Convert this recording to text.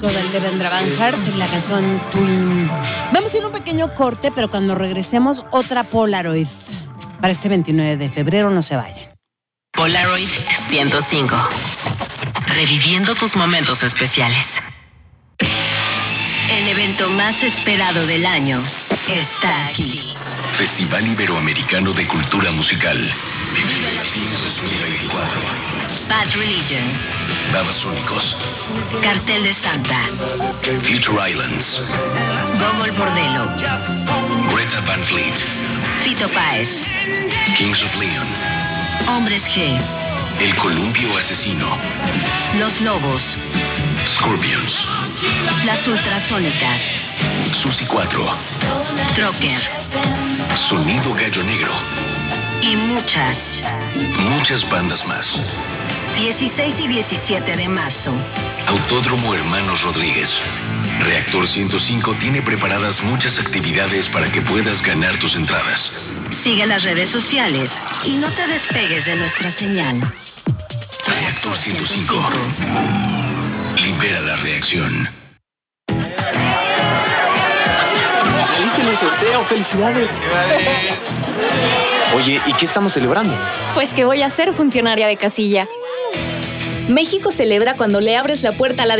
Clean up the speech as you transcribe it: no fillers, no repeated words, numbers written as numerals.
clásico del Devendra Banhart, la canción Twin. Vamos a ir a un pequeño corte, pero cuando regresemos, otra Polaroid. Para este 29 de febrero, no se vayan. Polaroid 105. Reviviendo tus momentos especiales. El evento más esperado del año está aquí. Festival Iberoamericano de Cultura Musical. Vive Latinos 2024. Bad Religion. Babasónicos. Cartel de Santa. Future Islands. Gogol Bordello. Greta Van Fleet. Fito Páez. Kings of Leon. Hombres G. El Columpio Asesino. Los Lobos. Scorpions. Las Ultrasónicas. Susi 4. Trocker. Sonido Gallo Negro. Y muchas bandas más. 16 y 17 de marzo. Autódromo Hermanos Rodríguez. Reactor 105 tiene preparadas muchas actividades para que puedas ganar tus entradas. Sigue las redes sociales y no te despegues de nuestra señal. Reactor 105. Libera la reacción. ¡Saliste en el sorteo! ¡Felicidades! Oye, ¿y qué estamos celebrando? Pues que voy a ser funcionaria de casilla. México celebra cuando le abres la puerta a la